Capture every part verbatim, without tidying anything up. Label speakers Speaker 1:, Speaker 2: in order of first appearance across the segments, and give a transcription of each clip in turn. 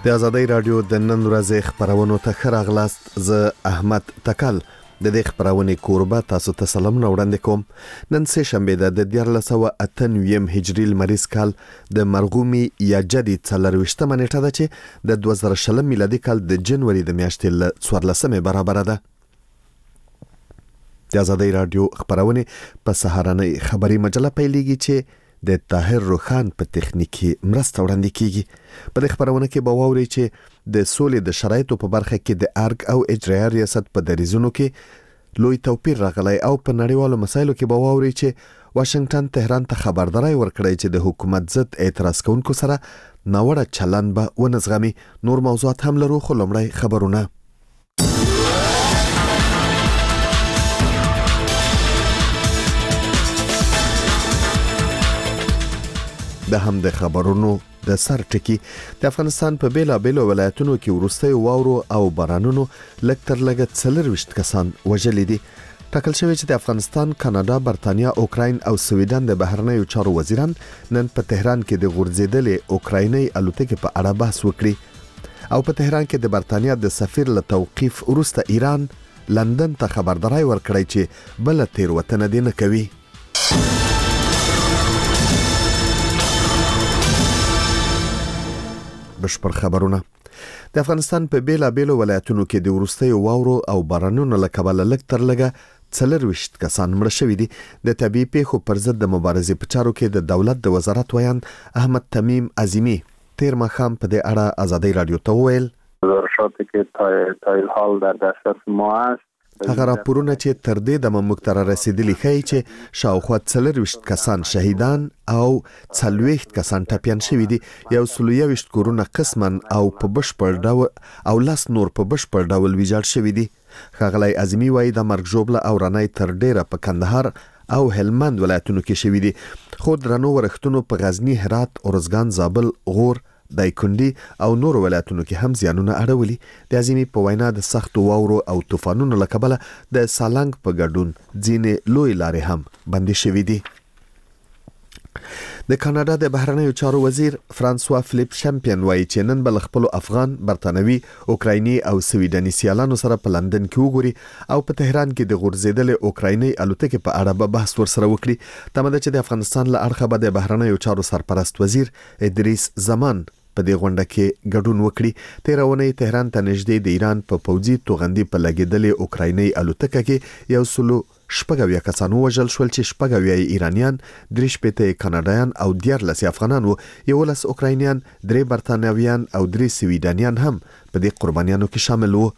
Speaker 1: د آزادۍ رادیو د نن ورځې خبرونو ته ښه راغلاست. زه احمد تکل د دې خبرونې کوربه تاسو ته سلامونه وړاندې کوم. نن سه شنبه ده د دیارلس سوه اته نوي هجري لمریز کال د مرغومي یا جدي څلرویشتمه نیټه ده چې د دوه زره شلم میلادي کال د جنوري د میاشتې له څوارلسمې برابر ده. د آزادۍ رادیو خبرونه په سهارنۍ خبري مجله پیلېږي چې د طاهر روخان په تخنیکی مرسته وړاندې کیږي. په دې خبرونه کې به واوري چې د سولې د شرایطو په برخه کې د ارګ او اجرایه ریاست په دریزونو کې لوی توپیر راغلی او په نړیوالو مسایلو کې به واوري چې واشنگټن تهران ته خبرداري ورکړی چې د حکومت ضد اعتراض کوونکو سره ناوړه چلند به ونزغمي. نور موضوعات هم لرو خو لومړی خبرونه. د هم د خبرونو د سر ټکی د افغانستان په بیلا بیلو ولایتونو کې ورستي واورو او بارانونو لکتر لګت څلرويشت کسان وژلي دي. ټاکل شوی چې د افغانستان، کاناډا، برتانیا، اوکراین او سویډن د بهرنیو چارو وزیران نن په تهران کې د غورځیدلې اوکرایني الوتکې په اړه بحث وکړي او په تهران کې د برتانیا د سفیر له توقیف وروسته ایران لندن ته خبرداري ورکړی چې بل تیروتنه دې نه کوي. بشپړ خبرونه. د افغانستان په بیلا بیلو ولایتونو کې د ورستي واورو او بارانونو له کبله لکتر لګه څلرويشت کسان مړه شوي دي. د طبيعي پیښو پر ضد د مبارزې په چارو کې د دولت د وزارت ویان احمد تمیم عظیمی تیر ماښام په دې اړه آزادۍ رادیو ته وویل:
Speaker 2: گزارشاتی که تا تا الحال در دسترس ما است
Speaker 1: هغه راپورونه چې تر دې د ممکتره رسیدلی ښیي چې شاوخوا څلرويشت کسان شهیدان او څلويشت کسان ټپیان شوي دي. یو سل یوویشت کورونه قسمن او په بشپړ ډول او لاس نور په بشپړ ډول ویجاړ شوي دي. ښاغلی عظیمی وایي د مرګ ژوبله او رانای تر ډیره په کندهار او هلمند ولایتونو کې شوي دي، خو درنو ورښتونو په غزنی، هرات، ارزګان، زابل، غور، دایکنډي او نور ولایتونو کې هم زیانونه اړولي. د عظیمی په وینا د سختو واورو او طوفانونو له کبله د سالنګ په ګډون ځینې لوی لارې هم بندې شوي دي. د کاناډا د بهرنیو چارو وزیر فرانسوا فلیپ شامپین وایي چې نن بل خپل افغان، برتانوي، اوکرایني او سویډني سیالانو سره په لندن کې وګوري او په تهران کې د غورځیدلې اوکرایني الوتکې په اړه به بحث ورسره وکړي. تمه ده چې د افغانستان له اړخه به د بهرنیو چارو سرپرست وزیر ادریس زمان په دې غونډه کې ګډون وکړي. تیرونه تهران ته نږدې د ایران په پوځي توغندي په لګیدلې اوکرایني الوتکه کې یو سلو شپږویا کسان وژل شول چې شپږویا ایرانیان، درې شپېته کاناډایان او دیارلس افغانان وو. یولس اوکراینیان، درې برتانویان او درې سویډنیان هم په دې قربانیانو کې شامل وو.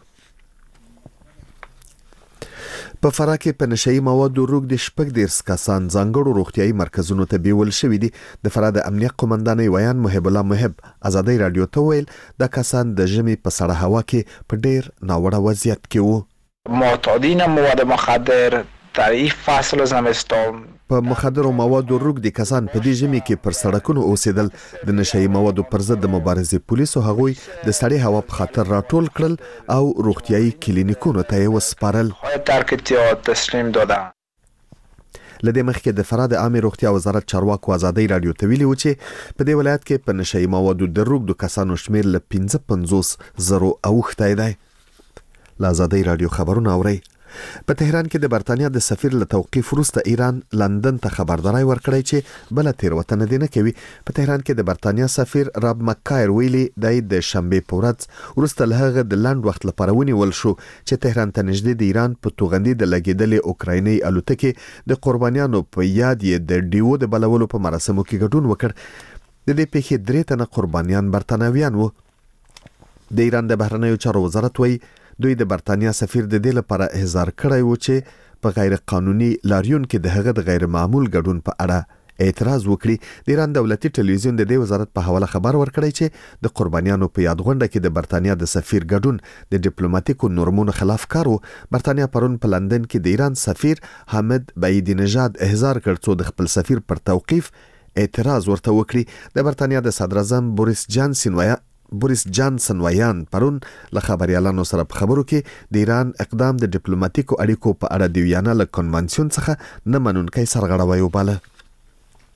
Speaker 1: په فراه کې په نشئی موادو روږدي شپږ دیرش کسان ځانګړو روغتیايي مرکزونو ته بیول شوي دي. د فراه د امنیت قومندانۍ ویان محب الله محب آزادۍ رادیو ته ویل دا کسان د ژمي په سړه هوا کې په ډیر ناوړه وضعیت کې وو.
Speaker 3: معتادین مواد مخدر در این فصل زمستان
Speaker 1: په مخدرو موادو روږدي کسان په دې ژمي کې پر سړکونو اوسېدل. د نشئی موادو پر ضد د مبارزې پولیسو هغوی د سړې هوا په خاطر راټول کړل او روغتیايي کلینیکونو ته یې وسپارل.
Speaker 3: ترک احتیاط تسلیم دادن.
Speaker 1: لدې مخکې د فراه د عامه روغتیا وزارت چارواکو آزادۍ رادیو ته ویلي و چې په دې ولایت کې په نشئی موادو د روږدو کسانو شمیر له پنځه پنځوس زرو اوښتی دی. له آزادۍ رادیو خبرونه اورئ. په تهران کې د برتانیا د سفیر له توقیف وروسته ایران لندن ته خبرداري ورکړی چې بل تیروتنه دې نه کوي. په تهران کې د برتانیا سفیر راب مکایر ویلي دی د شنبه په ورځ وروسته له هغه د لنډ وخت لپاره ونیول شو چې تهران ته نږدې د ایران په توغندي د لګیدلې اوکرایني الوتکې د قربانیانو په یاد یې د ډیو د بلولو په مراسمو کې ګډون وکړ. د دې پیښې درې تنه قربانیان برتانویان وو. د ایران د بهرنیو چارو وزارت وایي دوی د برتانیا سفیر د دې لپاره احضار کړی و چې په غیر قانوني لاریون کې د هغه د غیر معمول ګډون په اړه اعتراض وکړي. د ایران دولتي ټلویزیون د دې وزارت په حواله خبر ورکړی چې د قربانیانو په یاد غونډه کې د برتانیا د سفیر ګډون د ډیپلوماټیکو نورمونو خلاف کار و. برتانیا پرون په لندن کې د ایران سفیر حامد بعیدی نژاد احضار کړ څو د خپل سفیر پر توقیف اعتراض ورته وکړي. د برتانیا د صدر اعظم بوریس جانسن وایي بوریس جانسن ویان پرون له خبريالانو سره په خبرو کې د ایران اقدام د ډیپلوماټیکو اړیکو په اړه د ویانا له کنوانسیون څخه نه منونکی سرغړاوی وباله.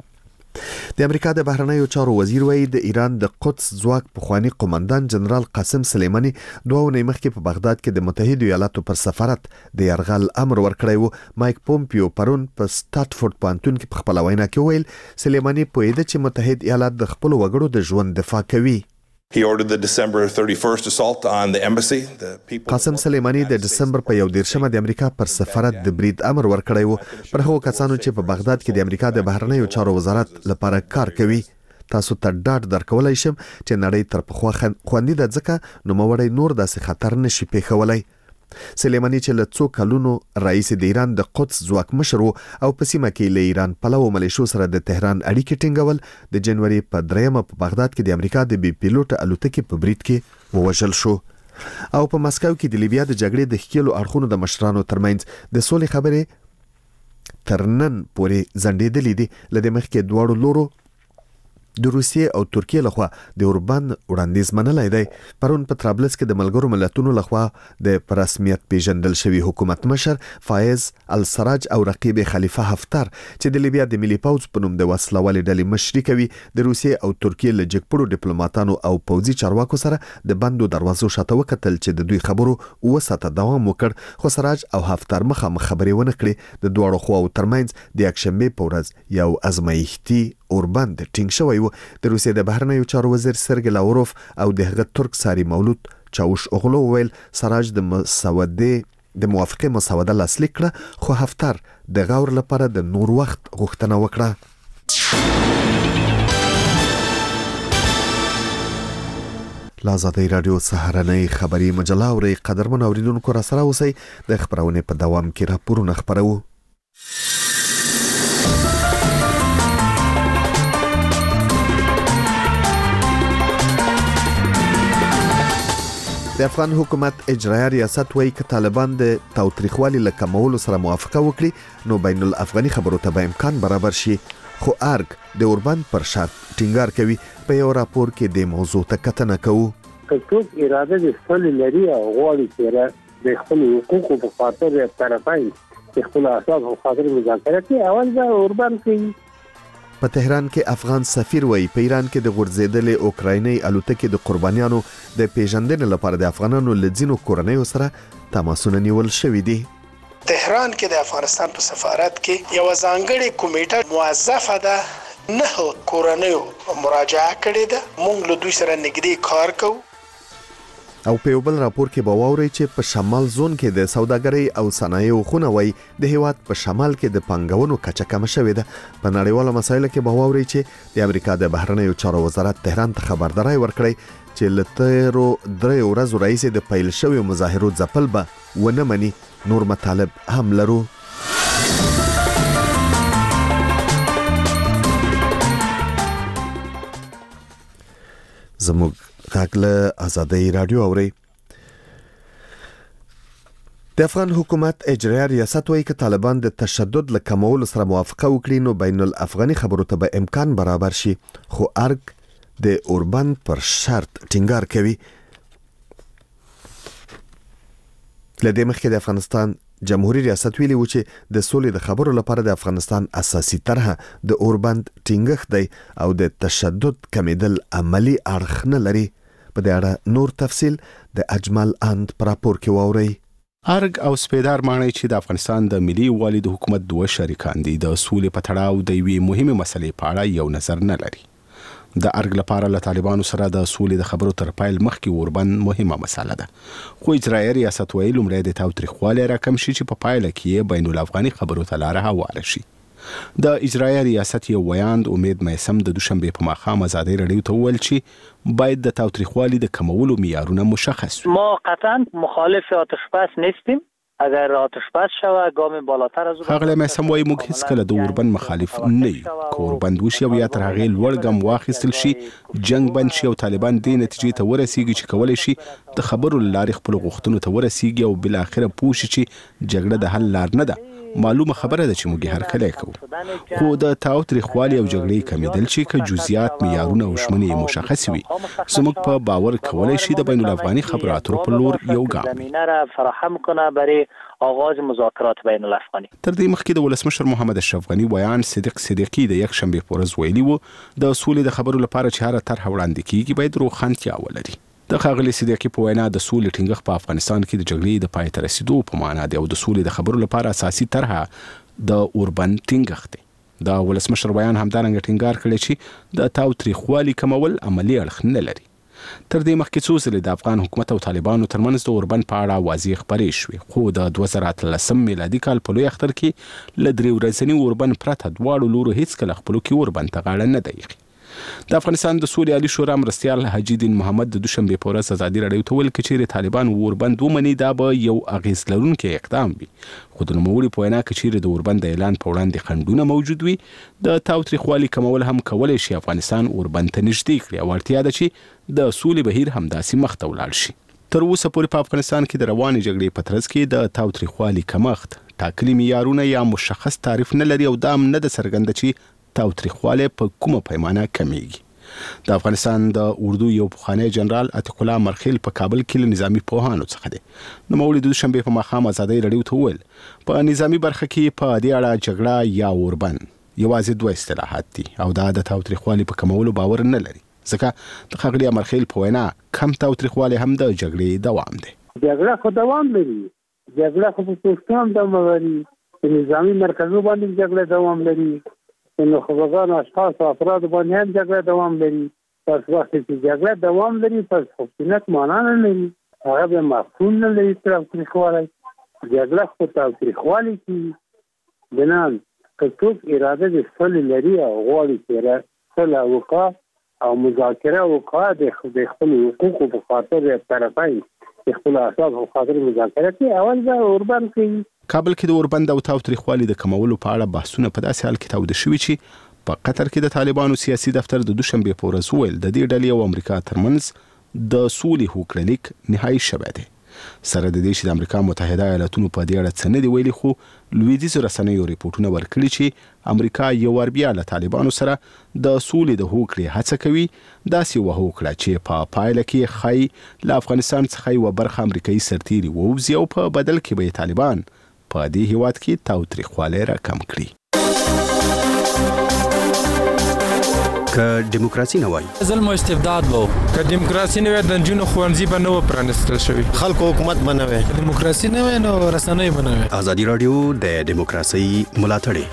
Speaker 1: د امریکا د بهرنیو چارو وزیر وایي د ایران د قدس ځواک پخوانی قومندان جنرال قاسم سلیمانی دوه ونې مخکې په بغداد کې د متحده ایالاتو پر سفارت د یرغل امر ورکړی و. مایک پومپیو پرون په سټاتفورد پوهنتون کې په خپله وینا کې ویل سلیمانی پوهېده چې متحد ایالات د خپلو وګړو د ژوند دفاع کوي.
Speaker 4: He ordered the December thirty-first assault on the embassy. The people
Speaker 1: قاسم سلیمانی د دسمبر په یو دیرشمه د امریکا پر سفارت د برید امر ورکړی و پر هغو کسانو چې په بغداد کې د امریکا د بهرنیو چارو وزارت لپاره کار کوي. تاسو ته ډاډ درکولای شم چې نړۍ تر پخوا خوندي ده ځکه نوموړی نور داسې خطر نشي پیښولی. سلیمانی چې له څو کلونو رئیس د ایران د قدس ځواک مشر و او په سیمه کې له ایران پلوو ملیشو سره د تهران اړیکې ټینګول د جنوري په دریمه په بغداد کې د امریکا د بي پیلوټ الوتکې په برید کې ووژل شو. او په مسکو کې د لیبیا د جګړې د ښکېلو اړخونو د مشرانو ترمنځ د سولې خبرې تر نن پورې ځنډېدلې دي. له دې مخکې دواړو لورو د روسیې او ترکیې لخوا د اوربان وړاندیز منلی دی. پرون په طرابلس کې د ملګرو ملتونو لخوا د په رسمیت پیژندل شوي حکومت مشر فایز السراج او رقیب خلیفه حفتر چې د لیبیا د ملي پوځ په نوم د وسلوالې ډلې مشري کوي د روسیې او ترکیې له جګپړو ډیپلوماتانو او پوځي چارواکو سره د بندو دروازو شاته وکتل چې د دوی خبرو اوه ساعته دوام وکړ. خو سراج او حفتر مخامخ خبرې ونه کړې. د دواړو خواو ترمنځ د یکشنبې په ورځ یو ازمایښتي اوربند ټینګ شوی و. د روسیې د بهرنیو چارو وزیر سرګی لاوروف او د هغه ترک ساری مولود چاوش اوغلو ویل سراج د مسودې د موافقې مسوده لاسلیک کړه خو حفتر د غور لپاره د نور وخت غوښتنه وکړه. لا آزادۍ راډیو سهارنۍ خبري مجله اورئ. قدرمن اوریدونکو را سره اوسئ. د خبرونې په دوام کې راپورونه خپروو. د افغان حکومت اجرایه ریاست وایي که طالبان د تاوتریخوالي له کمولو سره موافقه وکړي نو بین الافغاني خبرو ته به امکان برابر شي. خو ارګ د اوربند پر شرط ټینګار کوي. په یو راپور کې د موضوع ته کتنه کوو.
Speaker 2: که څوک اراده د سولې لري او غواړي چې د خپل حقوقو په خاطر طرفین د خپل احساس په خاطر مذاکره کوي اول دا اوربند کوي.
Speaker 1: په تهران کې افغان سفیر وایي په ایران کې د غورځېدلې اوکرایني الوتکې د قربانیانو د پیژندنې لپاره د افغانانو له ځینو کورنیو سره تماسونه نیول شوي دي.
Speaker 5: تهران کې د افغانستان په سفارت کې یو ځانګړې کمیټه موظفه ده نه کورنیو مراجعه کړې ده. موږ له دوی سره نږدې کار کوو.
Speaker 1: او په یو بل راپور کې به واورئ چې په شمال زون کې د سوداګرۍ او صنایعو خونه وایي د هیواد په شمال کې د پانګونو کچه کمه شوې ده. په نړیوالو مسایلو کې به واورئ چې د امریکا د بهرنیو چارو وزارت تهران ته خبرداری ورکړی چې له تیرو درې ورځو راهیسې د پیل شویو مظاهرو ځپل به ونه مني. نور مطالب هم لرو. زموږ غږ له آزادۍ راډیو اورئ. د افغان حکومت اجرایه ریاست وایي که طالبان د تشدد له کمولو سره موافقه وکړي نو بین الافغاني خبرو ته به امکان برابر شي. خو ارګ د اوربند پر شرط ټینګار کوي. له دې مخکې د افغانستان جمهوریت ریاست ویلي و چې د سولې د خبرو لپاره د افغانستان اساسي طرحه د اوربند ټینګښت دی او د تشدد کمیدل عملی اړخ نه لري. په دې اړه نور تفصیل د اجمل اند پر راپور کې واورئ.
Speaker 6: ارګ او سپیدار ماڼۍ چې د افغانستان د ملي والي د حکومت دوه شریکان دي د سولې په تړاو د یوې مهمه مسلې په اړه یو نظر نه لري. د ارګ لپاره له طالبانو سره د سولې د خبرو تر پایل مخکې اوربند مهمه مسله ده. خو اجرایه ریاست وایي لومړی د تاوتریخوالي راکم شي چې په پایله کې بین الافغاني خبرو ته لاره هواره شي. د اجرایه ریاست یو ویاند امید میسم د دوشنبه په ماښام آزادۍ راډیو ته وویل چې باید د تاوتریخوالي د کمولو معیارونه مشخص وي.
Speaker 7: ما قطعا مخالف آتش بس نیستیم. اگر آتش بس شوه گام بالاتر از
Speaker 6: هغه میسم وایي موږ هیڅ کله د اوربند مخالف نه یو. که اوربند وشي او یا تر هغې لوړ ګام واخیستل شي جنگ بند شي او طالبان دې نتیجې ته ورسیږي چې کولی شي د خبرو له لارې خپلو غوښتنو ته ورسیږي او بالاخره پوه شي چې جګړه د حل لار نه ده معلومه خبره ده چې موږ هر کله کوو خو د تاوتریخوالي او جګړې کمیدل چې که جزئیات معیارونه او شمنې مشخص وي زموږ په باور کولای شي د بین الافغاني خبرو اترو په لور یو ګام
Speaker 7: فراهم کنه برای آغاز مذاکرات بین الافغانی.
Speaker 6: تر دې مخکې د ولسمشر محمد اشرف غنی بیان صدیق صدیقی د یک شنبه په ورځ ویلي وو د سولې د خبرو لپاره چې هر طرح وړاندې کیږي باید روښانتیا ولري. د ښاغلي صدیقی په وینا د سولې ټینګښت په افغانستان کې د جګړې د پای ته رسیدو په معنا دی او د سولې د خبرو لپاره اساسي طرح د اوربند ټینګښت دی. دا ولسمشر بیان همدارنګه ټینګار کړی چې د تاوتریخوالي کمول عملی اړخ نه لري. تر دې مخکې څو ځلې د افغان حکومت او طالبانو ترمنځ د اوربند په اړه واضح خبرې شوې خو د دوه زره اتلسم میلادي کال په لوی اختر کې له درې ورځني اوربند پرته دواړو لورو هیڅکله خپلو کې اوربند ته غاړه نه دی ایښې. د افغانستان د سولې عالی شورا مرستیال حاجي دین محمد د دوشنبه په ورځ ازادي راډیو ته ویل چې طالبان اوربند ومني دا به یو اغیز لرونکی اقدام وي خو د نوموړي په وینا کې چیرې د اوربند د اعلان په وړاندې خنډونه موجود وي د تاوتریخوالي کمول هم کولی شي افغانستان اوربند ته نږدې کړي او اړتیا ده چې د سولې بهیر همداسې مخ ته ولاړ شي. تر اوسه پورې په افغانستان کې د روانې جګړې په ترڅ کې د تاوتریخوالي کمښت ټاکلي معیارونه یا مشخص تعریف نه لري او دا هم نه ده څرګنده چې تاوتریخوالی په کومه پیمانه کمیږي. د افغانستان د اردو یو پخوانی جنرال عتیق الله مرخیل په کابل کې له نظامی پوهانو څخه دی. نوموړي د دوشنبه په ماښام ازادي راډیو ته وویل په نظامی برخه کې په دې اړه جګړه یا اوربند یوازې دوه اصطلاحات دي او دا د تاوتریخوالي په کمولو باور نه لري ځکه د ښاغلي مرخیل په وینا کم تاوتریخوالی هم د جګړې دوام دی.
Speaker 2: جګړه خو دوام لري، جګړه خو په پښتون دوام لري، په نظامی مرکزونو باندې جګړه دوام لري، نو خبرګان اشخاص او افراد باندې هم جګړه دوام لري. پس وخت چې جګړه دوام لري پس حکومت معنا نه لري، هغه به مفهوم نه لري تاوتریخوالی. جګړه خو تاوتریخوالی کې بنان که څوک اراده د صلح لري او غواړي چې صلح وکړي او مذاکره وکړي د خپل حقوقو په خاطر طرفین خپل احساس او خاطر مذاکره کوي اول به اوربند کوي.
Speaker 6: کابل کې د اوربند او تاوتریخوالي د کمولو په اړه بحثونه په داسې حال کې تاوده شوي چې په قطر کې د طالبانو سیاسي دفتر د دوشنبه په ورځ وویل د دې ډلې او امریکا ترمنځ د سولې هوکړلیک نهایي شوی دی. سره د دې چې د امریکا متحده ایالاتونو په دې اړه څه نه دي ویلي خو لویدیځو رسنیو ریپورټونه ورکړي چې امریکا یو وار بیا له طالبانو سره د سولې د هوکړې هڅه کوي داسې یوه هوکړه چې په پایله کې ښایي له افغانستان څخه یوه برخه امریکایي سرتیري ووځي او په بدل کې به طالبان په دې هیواد کې تاوتریخوالی راکم کړي.
Speaker 8: که دیموکراسي نه وای
Speaker 9: ظلم او استبداد وو، که دیموکراسي نه وای د نجونو ښوونځي به نه و پرانیستل شوي،
Speaker 10: خلکو حکومت به نه وای،
Speaker 9: دیموکراسي نه وای نو رسنۍ به نه وای.
Speaker 8: ازادي راډیو د دیموکراسي ملاتړی.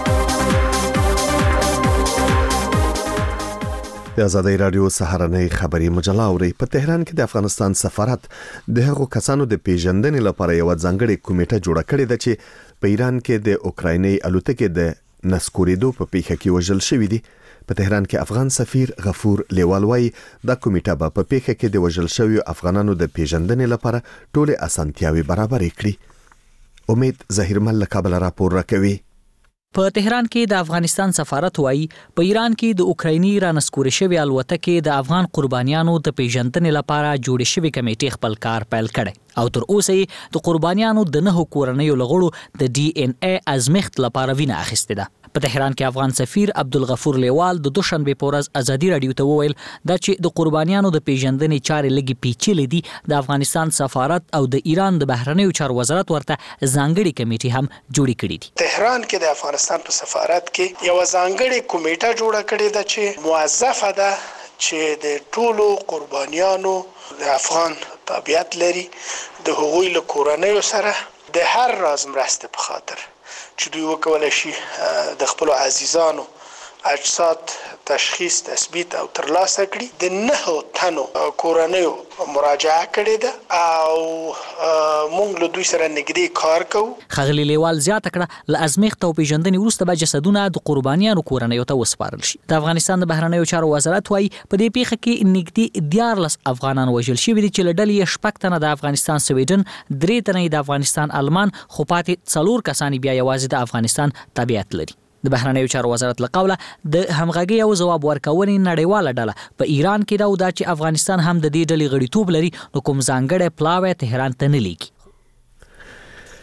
Speaker 1: د ازادي راډیو سهارنۍ خبري مجله اوري. په تهران کې د افغانستان سفارت د هغو کسانو د پیژندنې لپاره یو ځانګړې کمیټه جوړه کړې ده چې په ایران کې د اوکرایني الوتکې د نسکورېدو په پیښه کې وژل شوی دي. په تهران کې افغان سفیر غفور لیوال وايي دا کمیټه به په پیښه کې د وژل شویو افغانانو د پیژندنې لپاره ټولې اسانتیاوي برابرې کړي. امید ظاهرمل له کابل راپور راکوي.
Speaker 11: په تهران کې د افغانستان سفارت وایي په ایران کې د اوکرایني رانسکورې شوی الوتکې د افغان قربانیانو د پیژندنې لپاره جوړې شوی کمیټې خپل کار پیل کړی او تر اوسه د قربانیانو د نه کورنیو لغړو د ډي ان ای ازمخت لپاره وینه اخیسته ده. په تهران کې افغان سفیر عبدالغفور لیوال د دوشنبه په ورځ ازادي راډیو ته وویل دا چې د قربانیانو د پیژندنې چارې لګي پیچلې دي. د افغانستان سفارت او د ایران د بهرنیو چارو وزارت ورته ځانګړي کمیټې هم جوړې کړې دي.
Speaker 5: تهران کې د افغانستان په سفارت کې یو ځانګړي کمیټه جوړه کړې ده چې موظفه ده چې د ټولو قربانیانو د افغان تابعیت لري د هغوی له کورنیو سره د هر راز مرسته په خاطر چې دوی وکولای شي د خپل عزیزانو اجساد تشخیص تثبیت او ترلاسه کړي. د نه تنو کورنیو مراجعه کړې ده او موږ له دوی سره نږدې کار کوو.
Speaker 11: ښاغلي لیوال زیاته کړه له ازمېښت او پیژندنې وروسته به جسدونه د قربانیانو کورنیو ته وسپارل شي. د افغانستان د بهرنیو چارو وزارت وايي په دې پیښه کې نږدې دیارلس افغانان وژل شوي دي چې له ډلې یې شپږ تنه د افغانستان سویډن، درې تنه د افغانستان آلمان، خو پاتې څلور کسان بیا یوازې د افغانستان تابعیت لري. د بهرنیو چارو وزارت له قوله د همغږي او ځواب ورکونې نړیواله ډله په ایران کې دا او دا چې افغانستان هم د دې ډلې غړیتوب لري نو کوم ځانګړی پلاوی تهران ته نه لیکي.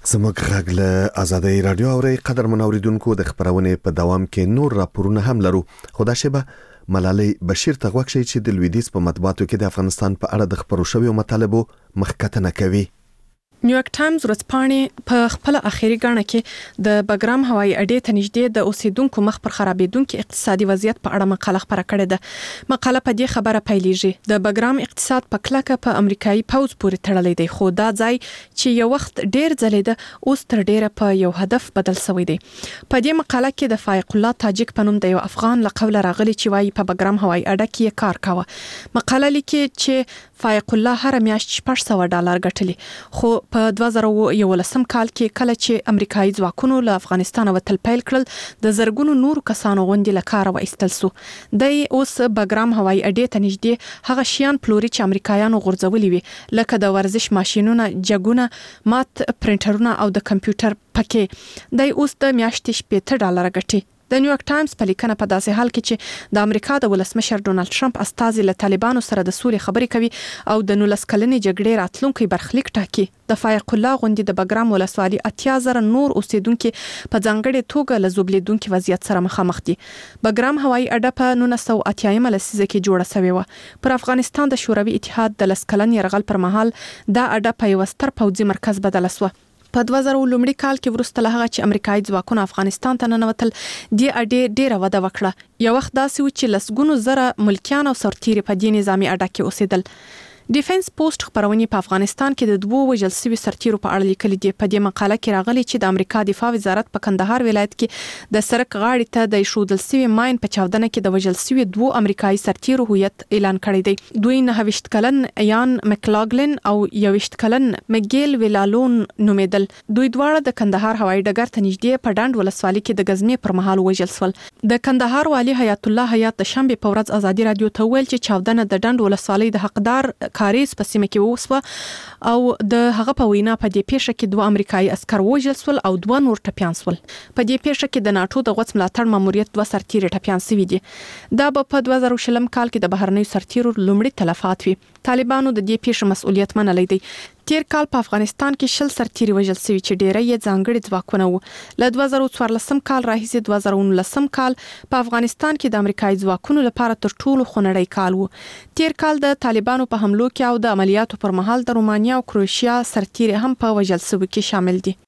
Speaker 1: زموږ غږ له آزادۍ رادیو اوري قدر منوریدونکو د خبرونه په دوام کې نور راپورونه هم لرو. خدا شبه ملالۍ بشیر ته غوښتي چې د لویدیز په مطبوعاتو کې د افغانستان په اړه د خبرو شویو مطالبو مخکتنه کوي.
Speaker 10: نیویارک ټایمز ورځپاڼې په خپل اخیری غاڼه کې د بګرام هوایي اډې ته نږدې د اوسیدونکو مخ پر خرابېدونکو اقتصادي وضعیت په اړه مقاله خبره کړې ده. مقاله په دې خبره پیلېږي د بګرام اقتصاد په کلکه په امریکایي پوز پورې تړلې دی، خو دا ځای چې یو وخت ډېر ځلېده اوس تر ډېره په یو هدف بدل شوی دی. په دې مقاله کې د فایق الله تاجک په نوم د یو افغان له قوله راغلی چې وايي په بګرام هوایي اډه کې کار کاوه. مقاله لیکي چې فایق الله هر میاشت شپږ سوه ډالر ګټلي، خو په دوه زره یولسم کال کې کله چې امریکایي ځواکونو له افغانستان وتل پیل کړل د زرګونو نورو کسانو غونډې له کاره وایستل سو. د اوس بګرام هوایي اډې ته نږدې هغه شیان پلوري چې امریکایانو غورځولي وي، لکه د ورزش ماشينونه، جګونه، مات پرنټرونه او د کمپیوټر پکې. د اوس د میاشتې شپږ ډالر ګټي. د نیویارک ټایمز په لیکنه په داسې حال کې چې د امریکا د ولسمشر ډونالد ټرمپ استازي له طالبانو سره د سولې خبرې کوي او د نولس کلنې جګړې راتلونکي برخلیک ټاکي، د فایق الله غونډې د بګرام ولسوالۍ اتیا زره نور اوسیدونکو په ځانګړې توګه له زوبلیدونکو وضعیت سره مخامخ دي. بګرام هوایي اډه په نولس سوه اتیا لسیزه کې جوړه شوې و. پر افغانستان د شوروي اتحاد د لس کلن یرغل پر مهال دا اډه په یو ستر پوځي مرکز بدله شوه. په دوه زره لومړي کال کې وروسته له هغه چې امریکایي ځواکونه افغانستان ته ننوتل د اډې ډیره وده وکړه. یو وخت داسې و چې لسګونو زره ملکیان او سرتیري په دې نظامی اډه کې اوسېدل. ډیفنس پوسټ خبرونه په افغانستان کې د دوه وژل شوي سرتیرو په اړه لیکلي دي. په دې مقاله کې راغلي چې د امریکا دفاع وزارت په کندهار ولایت کې د سرک غاړې ته د شودل شوي ماین په چاودنه کې د وژل شوي دوه امریکایي سرتیرو هویت اعلان کړی دی. دوی نه ویشت کلن ایان مکلاګلن او یوشت کلن مګیل ویلالون نومیدل. دوی دواړه د کندهار هوایي ډګر ته نږدې په ډاند ولسوالۍ کې د غزمې پر مهال وژل شول. د کندهار والی حیات الله حیات د شنبه په ورځ ازادي رادیو ته ویل چې چاودنه د ډاند ولسوالۍ د حقدار کاریز په سیمه کې وسوه او د هغه په وینا په دې پیښه کې دوه امریکایي عسكر وژل شول او دوه نور ټپيان شول. په دې پیښه کې د ناتو د غوڅ ملاتړ ماموریت دوه سرتیري ټپيان شوي دي. دا په دوه زره شلم کال کې د بهرنیو سرتیرو لومړي تلفات وي. طالبانو د دې پیښې مسؤلیت منلی دی. تیر کال په افغانستان کې شل سرتیري وژل شوي چې ډیره یې ځانګړي ځواکونه وو. له دوه زره څوارلسم کال راهیسې دوه زره نولسم کال په افغانستان کې د امریکایي ځواکونو لپاره تر ټولو خونړی کال وو. تیر کال د طالبانو په حملو کې او د عملیاتو پر مهال د رومانیا او کروشیا سرتیري هم په وژل شوي کې شامل دي.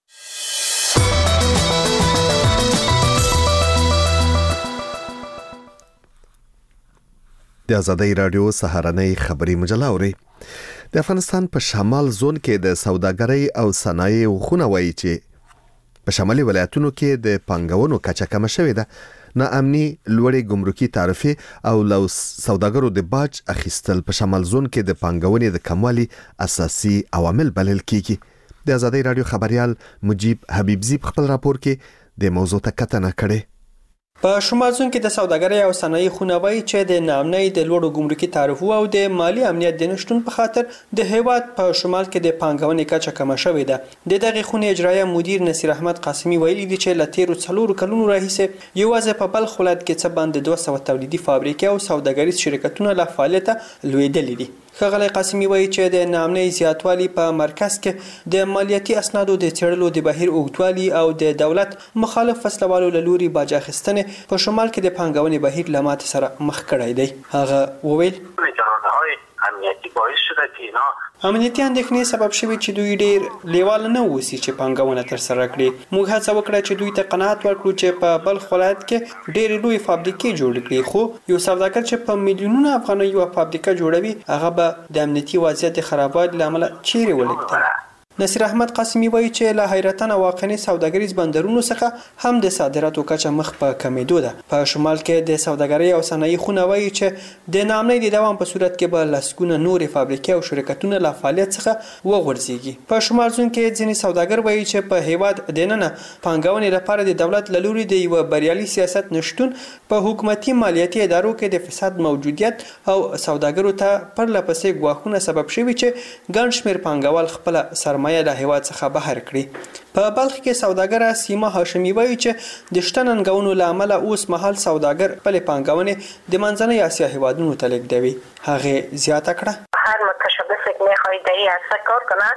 Speaker 1: د آزادۍ رادیو سهارنۍ خبري مجله اوري. د افغانستان په شمال زون کې د سوداګرۍ او صنایع خونه وایي چې په شمالي ولایتونو کې د پانګونو کچه کمه شوې ده. ناامني، لوړې ګمرکي تعرفې او لو سوداګرو د باج اخیستل په شمال زون کې د پانګونې د کموالي اساسي عوامل بلل کیږي. د آزادۍ رادیو خبريال مجيب حبيبزي خپل راپور کې د موضوع ته کتنه کړې.
Speaker 12: په شمال زون کې د سوداګرۍ او صنایع خونه وایي چې د ناامنۍ، د لوړو ګمرکي تعرفو او د مالی امنیت د نشټون په خاطر د هیواد په شمال کې د پانګونې کچه کمه شوې ده. د دغه خونې اجرایه مدیر نصیر احمد قاسمي ویلي دی چې له تیرو څلورو کلونو راهیسې یوازې په بلخ ولایت کې څه باندې دوه سوه تولیدي فابریکې او سوداګریز شرکتونه له فعالیته لوېدلي دي. ښاغلی قاسمي وایي چې د ناامنۍ زیاتوالی په مرکز کې د مالیاتي اسنادو د څېړلو د بهیر اوږدوالي او د دولت مخالف فصلوالو له لوري باج اخیستنې په شمال کې د پانګونې بهیر له ماتې سره مخ کړی دی. هغه وویل
Speaker 13: امنیتی باعث شده که اینا
Speaker 12: امنیتي اندېښنې سبب شوي چې دوی ډېر لیواله نه اوسي چې پانګونه ترسره کړي. موږ هڅه وکړه چې دوی ته قناعت ورکړو چې په بلخ ولایت کې ډېرې لویې فابریکې جوړې کړي، خو یو سوداګر چې په میلیونونو افغانۍ یوه فابریکه جوړوي هغه به د امنیتي وضعیت د خرابوالي له امله چیرې ولېږدوي. نصیر احمد قاسمي وایي چې له حیرتانه واقعي سوداګریز بندرونو څخه هم د صادراتو کچه مخ په کمیدو ده. په شمال کې د سوداګرۍ او صنایع خونه وایي چې د ناامنۍ د دوام په صورت کې به لسګونه نورې فابریکې او شرکتونه له فعالیت څخه وغورځېږي. په شمال زون کې ځینې سوداګر وایي چې په هیواد دننه پانګونې لپاره د دولت له لوري د یو بریالي سیاست نشتون، په حکومتي مالیاتي ادارو کې د فساد موجودیت او سوداګرو ته پرله پسې ګواښونه سبب شوي چې ګڼ شمېر پانګوال خپله سرمایه له هیواد څخه بهر کړي. په بلخ کې سوداګره سیما هاشمي وایي چې د شته ننګونو له امله اوس مهال سوداګر خپلې پانګونې د منځنۍ اسیا هیوادونو ته لیږدوي. هغې زیاته کړه
Speaker 13: هر متشبث که میخواهی در این عرصه کار کنه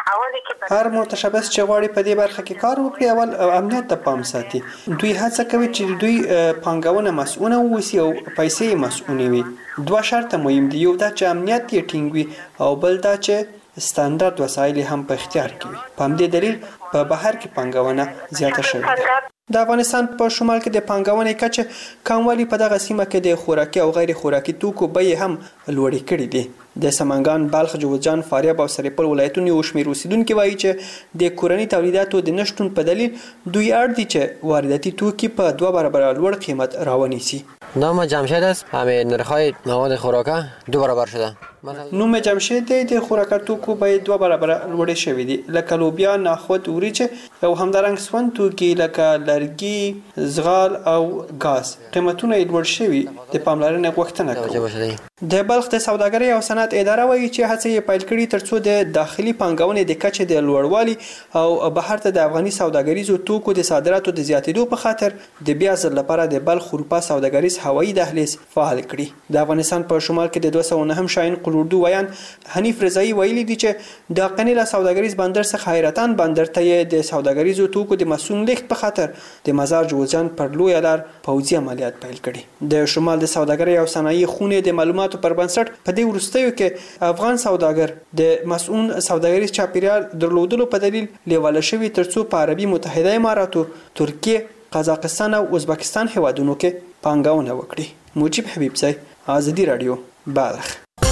Speaker 12: هر متشبث چې غواړي په دې برخه کې کار وکړي اول امنیت ته پام ساتي. دوی هڅه کوي چې دوی پانګونه مسؤونه ووسي او پیسې مسؤونه وي. دوه شرط مهم دي، یو دا چې امنیت یې ټینګ وي او بل دا چې ستاندرد وسایل هم په اختیار کې وي. په همدې دلیل په بهر کې پانګونه زیاته شوې ده. د افغانستان په شمال کې د پانګونې کچه کموالی په دغه سیمه کې د خوراکي او غیر خوراکي توکو بیې هم لوړې کړې دي. د سمنګان، بلخ، جوزجان، فاریاب او سرپل ولایتونو یو شمېر اوسیدونکي وایي چې د کورني تولیداتو د نشټون په دلیل دوی اړ دي چې وارداتي توکي په دوه برابر لوړ قیمت راونیسي.
Speaker 14: نام جمشید است. همه نرخ‌های مواد خوراکه دو برابر شده.
Speaker 12: نوم جمشید دی. د خوراکي توکو بیې دوه برابر لوړې شوې دي، لکه لوبیا، نخود، وریجې او همدارنګ سون توکي لکه لرګي، زغال او غاز قیمتونه یې لوړ شوي. د پاملرنې غوښتنه کوي. د بلخ د سوداګرۍ او صنعت اداره وایي چې هڅې یې پیل کړي ترڅو د داخلي پانګونې د کچې د لوړوالي او بهر ته د افغاني سوداګریزو توکو د صادراتو د زیاتېدو په خاطر د بیا ځل لپاره د بلخ اروپا سوداګریز هوایي دهلیز فعال کړي. د افغانستان په شمال کې د دوه سوه نهم شاهین قلوردو ویان حنیف رضایی ویلي دي چې د قنیله سوداګریز بندر څخه حیرتان بندر ته د سوداګریزو توکو د مسون لیږد په خاطر د مزار جوزجان پر لویه لار پوځي عملیات پیل کړي. د شمال د سوداګرۍ او صنایع خونې د معلوماتو پر بنسټ په دې وروستیو کې افغان سوداګر د مسؤون سوداګریز چاپیریال درلودلو په دلیل لیواله شوي ترڅو په عربي متحده اماراتو، ترکیه، قزاقستان او ازبکستان هیوادونو کې پانګونه وکړي. مجيب حبیبزی، آزادی رادیو، بلخ.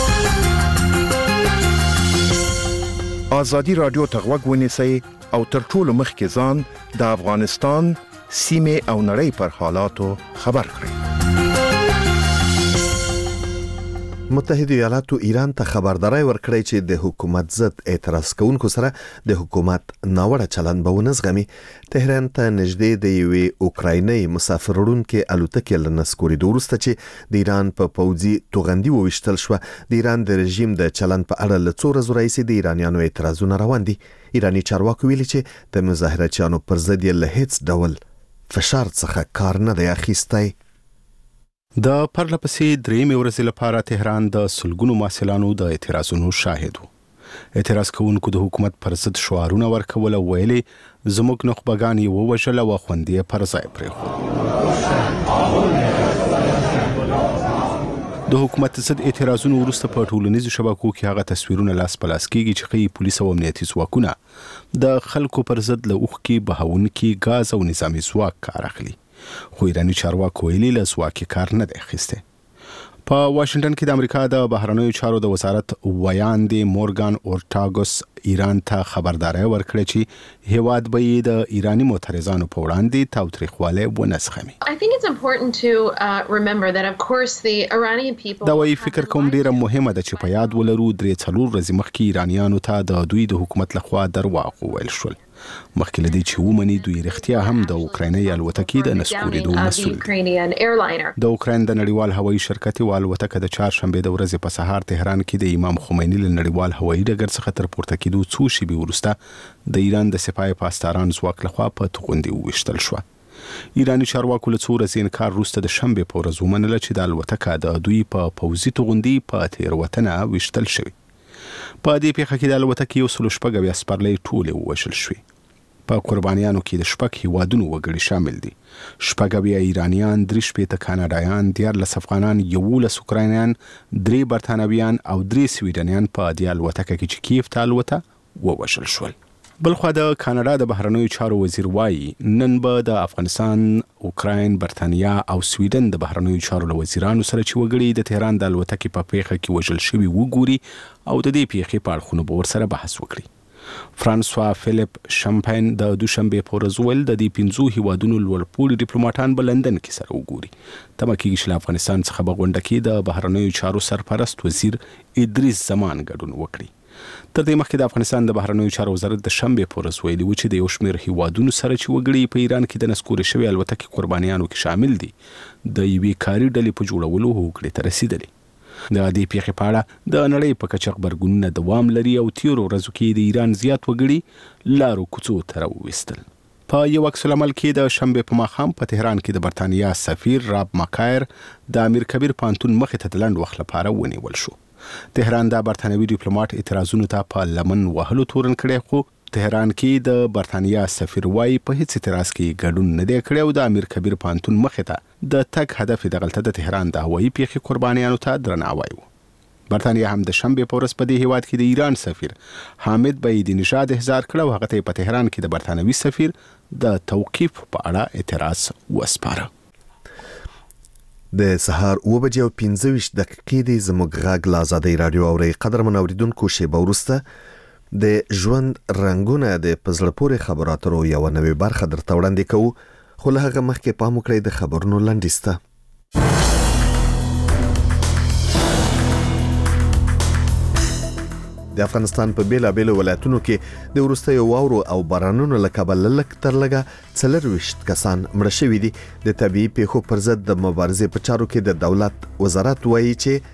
Speaker 15: آزادی رادیو ته غوږ ونیسئ او تر ټولو مخکې ځان د افغانستان سیمې او نړۍ پر حالاتو خبر کړئ.
Speaker 1: متحده ایالاتو ایران ته خبرداري ورکړی چې د حکومت ضد اعتراض کوونکو سره د حکومت ناوړه چلند به ونه زغمي. تهران ته نږدې د یوې اوکرایني مسافر وړونکې الوتکې له نسکورېدو وروسته چې د ایران په پوځي توغندي وویشتل شوه، د ایران د رژیم د چلند په اړه له څو ورځو راهیسې د ایرانیانو اعتراضونه روان دي. ایراني چارواکو ویلي چې د مظاهرچیانو پر ضد یې له هیڅ ډول فشار څخه کار نه دی اخیستی.
Speaker 6: د پرلپسې درېیمې ورځې لپاره تهران د سلګونو محصلانو د اعتراضونو شاهد و. اعتراض کوونکو د حکومت پر ضد شعارونه ورکول او ویلې زموږ نخبګان یې ووژل او خوندې یې پر ځای پرېښود. د حکومت ضد اعتراضونو وروسته په ټولنیزو شبکو کې هغه تصویرونه لاس په لاس کېږي چې ښیي پولیس او امنیتي ځواکونه د خلکو پر ضد له اوښکې بهونکي ګاز او نظامي ځواک کار اخلي. خو ایراني چارواکو ویلي له ځواکي کار نه دی اخیستی. په واشنګټن کې د امریکا د بهرنیو چارو د وزارت ویاندې مورګان اورټاګوس ایران ته خبرداري ورکړه چې هیواد به یې د ایراني معترضانو په وړاندې تاوتریخوالی ونه زغمي. دا وایي فکر کوم ډیره مهمه ده چې په یاد ولرو درې څلور ورځې مخکې ایرانیانو ته د دوی د حکومت لخوا درواغ وویل شول. مخکې له دې چې ومني دوی رښتیا هم د اوکرایني الوتکې د نسکورېدو مسؤل دي. د اوکراین د نړیوال هوایي شرکت یوه الوتکه د چهارشنبې د ورځې په سهار تهران کې د امام خمیني له نړیوال هوایي ډګر څخه تر پورته کېدو څو شېبې وروسته د ایران د سپاه پاسداران ځواک لخوا په توغندي وویشتل شوه. ایراني چارواکو له څو ورځې انکار وروسته د شنبې په ورځ ومنله چې د الوتکه د دوی په پوځي توغندي په تېروتنه ویشتل شوې. په دې پیښه کې د الوتکې یو سل شپږ اویا سپرلۍ ټولې ووژل شوې. په قربانیانو کې د شپږ هیوادونو وګړي شامل دي. شپږ اویا ایرانیان، درې شپېته کاناډایان، دیارلس افغانان، یولس اوکراینیان، درې برتانویان او درې سویډنیان په دې الوتکه کې چې کیف ته الوته ووژل شول. بلخوا د کاناډا د بهرنیو چارو وزیر وایي نن به د افغانستان، اوکراین، برتانیا او سویډن د بهرنیو چارو له وزیرانو سره چې وګړي د تهران د الوتکې په پیښه کې وژل شوي وګوري او د دې پیښې په اړخونو به ورسره بحث وکړي. فرانسوا فیلیپ شامپاین د دوشنبې په ورځ ویل د دې پنځو هیوادونو لوړپوړي ډیپلوماټان به لندن کې سره وګوري. تمه کېږي چې له افغانستان څخه به غونډه کې د بهرنیو چارو سرپرست وزیر ادریس زمان ګډون وکړي. تر دې مخکې د افغانستان د بهرنیو چارو وزارت د شنبې په ورځ ویلي و چې د یو شمېر هیوادونو سره چې وګړي په ایران کې د نسکورې شوې الوتکې قربانیانو کې شامل دي د یوې کاري ډلې په جوړولو هوکړې ته رسیدلي. د دې پیښې په اړه د نړۍ په کچه خبرګونونه دوام لري او تیرو ورځو کې د ایران زیات وګړي لارو کوڅو ته راوویستل. په یو عکس العمل کې د شنبې په ماښام په تهران کې د برتانیا سفیر راب ماکایر د امیر کبیر پانتون مخې ته د لنډ وخت لپاره ونیول شو. تهران د برتانوي ډیپلوماټ اعتراضونو ته په لمن وهلو تورن کړی، خو تهران کې د برتانیا سفیر وايي په هیڅ اعتراض کې ګډون نه دی کړی او د امیر کبیر پانتون مخې ته د تګ هدف دغلته د تهران د هوایي پیښې قربانیانو ته درناوی و. برتانیا هم د شنبې په ورځ په دې هیواد کې د ایران سفیر حامد بعیدي نژاد احضار کړ او هغه ته په تهران کې د برتانوي سفیر د توقیف په اړه اعتراض وسپاره.
Speaker 1: د سهار اوه بجې او پنځه ویشت دقیقې دی. زموږ غږ له ازادۍ راډیو اورئ. قدرمن اوریدونکو، شیبه وروسته د ژوند رنګونه د په زړه پورې خبرو اترو یوه نوې برخه درته وړاندې کوو، خو له هغه مخکې پام وکړئ د خبرونو لنډیز ته. د افغانستان په بیلابیلو ولایتونو کې د وروستیو واورو او بارانونو له کبله لږ تر لږه څلرویشت کسان مړه شوي دي. د طبیعي پیښو پر ضد د مبارزې په چارو کې د دولت وزارت وایي چې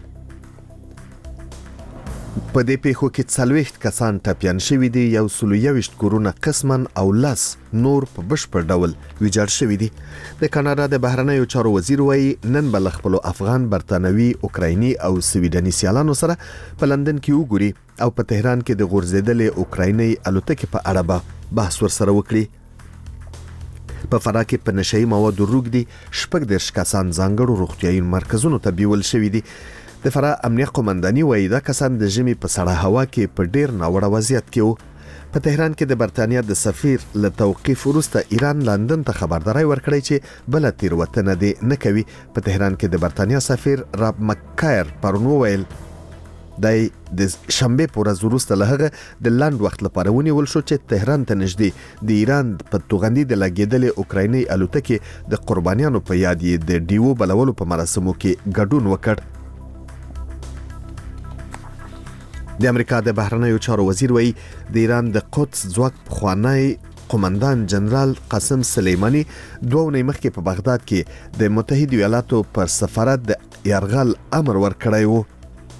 Speaker 1: په دې پیښو کې څلوېښت کسان ټپیان شوي دي، یو سلو یویشت کورونه قسماً او لس نور په بشپړ ډول ویجاړ شوي دي. د کاناډا د بهرنیو چارو وزیر وایي نن به له خپلو افغان، برتانوي، اوکرایني او سویډني سیالانو سره په لندن کې وګوري او په تهران کې د غورځېدلې اوکرایني الوتکې په اړه به بحث ورسره وکړي. په فراه کې په نشهیي موادو روږدي شپږ دېرش کسان ځانګړو روغتیايي مرکزونو ته بیول شوي دي. د فراه امنیه قومنداني وایي دا کسان د ژمي په سړه هوا کې په ډیر ناوړه وضعیت کې وو. په تهران کې د برتانیا د سفیر له توقیف وروسته ایران لندن ته خبرداری ورکړی چې بله تیروتنه دې نه کوي. په تهران کې د برتانیا سفیر راب مکایر پرون وویل دی د شنبې په ورځ وروسته له هغه د لنډ وخت لپاره ونیول شو چې تهران ته نږدې د ایران په توغندي د لګېدلې اوکرایني الوتکې د قربانیانو په یاد یې د ډیو بلولو په مراسمو کې ګډون وکړ. د امریکا د بهرنیو چارو وزیر وایي د ایران د قدس ځواک پخوانی قومندان جنرال قاسم سلیمانی دوه اونۍ مخکې په بغداد کې د متحده ایالاتو پر سفارت د یرغل امر ورکړی و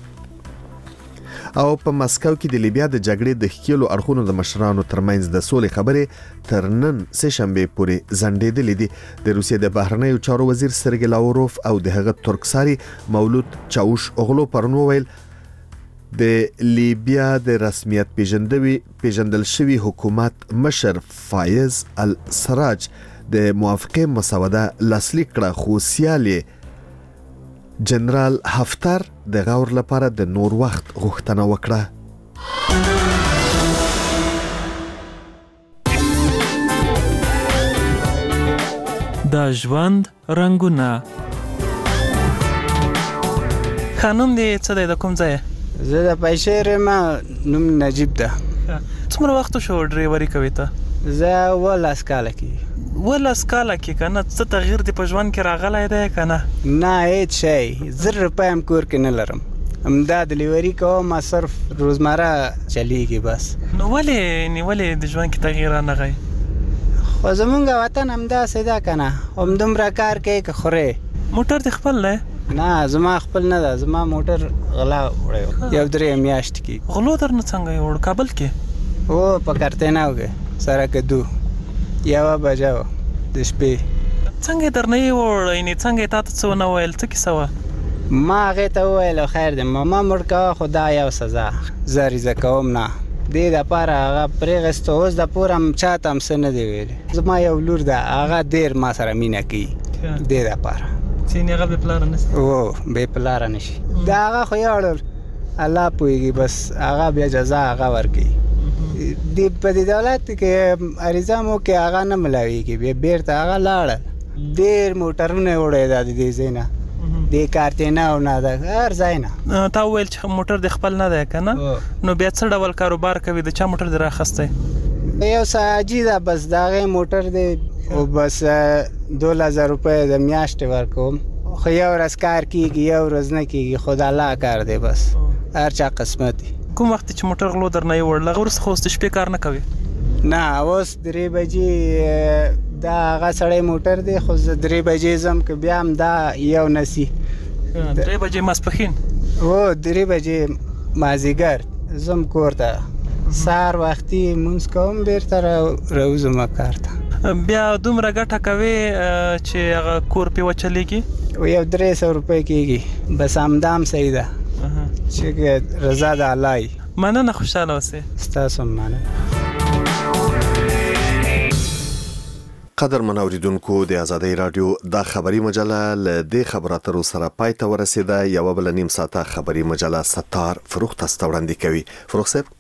Speaker 1: او په مسکو کې د لیبیا د جګړې د ښکېلو اړخونو د مشرانو ترمنځ د سولې خبرې تر نن سه شنبې پورې ځنډېدلې دي. د روسیې د بهرنیو چارو وزیر سرګی لاوروف او د هغه ترکساري مولود چاوش اوغلو پرون وویل د لیبیا د رسمیت پیژندوي پیژندل شوی حکومت مشر فایز السراج د موافقه مسوده لاسلیک کړه، خو سیالي جنرال هفتر د غور لپاره د نور وخت غوښتنه وکړه.
Speaker 16: د ژوند رنګونه. خانم دې څه دی، د کوم ځای؟
Speaker 17: زه د پایشیر ما نوم نجیب ده.
Speaker 16: څومره وخت شو ډرایوري کوي ته؟
Speaker 17: زه ولس کاله کې.
Speaker 16: ولس کاله کې کنه څه تغییر دی په ژوند کې راغلی دی کنه؟
Speaker 17: نه هیڅ شی. زر روپۍ هم کور کې نه لرم، همدا ډلیوري کوم، صرف روزمره چلیږي بس.
Speaker 16: نو ولې نی ولې د ژوند کې تغییر رانغی؟
Speaker 17: خو زمونږ وطن همداسې ده کنه، همدومره کار کوي که خورې.
Speaker 16: موټر دې خپل دی؟
Speaker 17: نه زما خپل نه ده، زما موټر غلا وړی یو درې میاشت کې.
Speaker 16: غلو درنه څنګه یې وړ؟ کابل کې؟
Speaker 17: او په کارتیناو کې سره دو یوه بجه وه د شپې.
Speaker 16: څنګه درنه یې وړ؟ یعنې څنګه یې تا ته څه ونه ویل؟ څه کیسه وه؟
Speaker 17: ما هغې ته وویل خیر دی ماما مړ کوه، خو دا یو سزا زه ریزه کوم نه. دې دپاره هغه پرېغسته، اوس د پور هم چاته هم څه نه دی ویلی. زما یو لور ده، هغه ډېر ما سره مینه کوي دې دپاره
Speaker 16: چې هغه بې پلاره نشي.
Speaker 17: او بې پلاره نشي، دا هغه خو یو ډول الله پوهېږي، بس هغه بیا جزا هغه ورکوي. په دې دولت کې عریضه مو کې هغه نه ملاویږي، بیا بیرته هغه لاړه. ډېر موټرونه یې وړی دا د دې ځای نه، دې کارتیناو نه، د هر ځای نه.
Speaker 16: تا وویل چې موټر دې خپل نه دی که نه؟ نو بیا څه ډول کاروبار کوي؟ د چا موټر دې راخستی؟
Speaker 17: یو ساجي ده، بس د هغې موټر دی او بس دولس زره روپۍ د میاشتې ورکوم. خو یو ورځ کار کېږي، یو ورځ نه کېږي، خو د الله کار دی، بس هر چا قسمت دی.
Speaker 16: کوم وخت چې موټر غلو درنه یې وړل هغه وروسته خو اوس د شپې کار نه کوي؟
Speaker 17: نه اوس درې بجې دا هغه سړی موټر دی، خو زه درې بجې ځم که بیا هم دا یو نسی.
Speaker 16: درې بجې ماسپښین؟
Speaker 17: هو درې بجې مازدیګر ځم کور ته، سهار وختي لمونځ کوم، بیرته راوځم کار ته.
Speaker 16: بیا دومره ګټه کوي چې هغه کور پې وچلیږي؟
Speaker 17: یو درې سوه روپۍ کېږي، بس همدا هم صحیح ده چې رضا د الله
Speaker 16: مننه خوشاله اوسئ
Speaker 17: ستاسو مننه
Speaker 1: قدر منوریدونکو د آزادۍ رادیو د خبري مجله ل دې خبراتو سره پای ته ورسیده. یو بل نیم ساعته خبري مجله ستار فروخ تاسو وړاندې کوي. فروخ صاحب